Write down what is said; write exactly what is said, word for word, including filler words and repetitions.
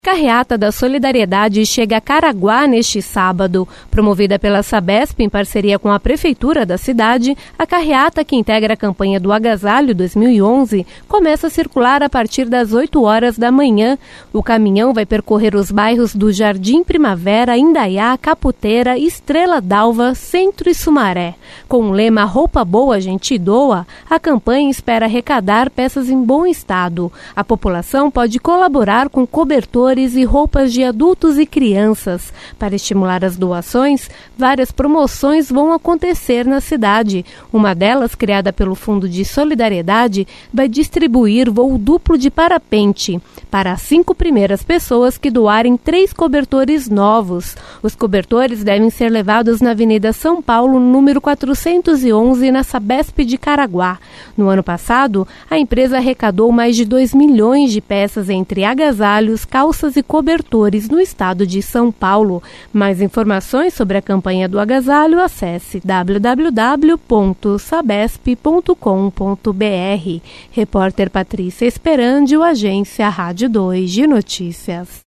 Carreata da Solidariedade chega a Caraguá neste sábado. Promovida pela Sabesp em parceria com a Prefeitura da cidade, a carreata, que integra a campanha do Agasalho dois mil e onze, começa a circular a partir das oito horas da manhã. O caminhão vai percorrer os bairros do Jardim Primavera, Indaiá, Caputeira, Estrela d'Alva, Centro e Sumaré. Com o lema Roupa Boa, Gente Doa, a campanha espera arrecadar peças em bom estado. A população pode colaborar com cobertores e roupas de adultos e crianças. Para estimular as doações, várias promoções vão acontecer na cidade. Uma delas, criada pelo Fundo de Solidariedade, vai distribuir voo duplo de parapente para as cinco primeiras pessoas que doarem três cobertores novos. Os cobertores devem ser levados na Avenida São Paulo, número quatrocentos e onze, na Sabesp de Caraguá. No ano passado, a empresa arrecadou mais de dois milhões de peças entre agasalhos, calças e cobertores no estado de São Paulo. Mais informações sobre a campanha do agasalho, acesse w w w ponto sabesp ponto com ponto b r. Repórter Patrícia Esperandio, Agência Rádio dois de Notícias.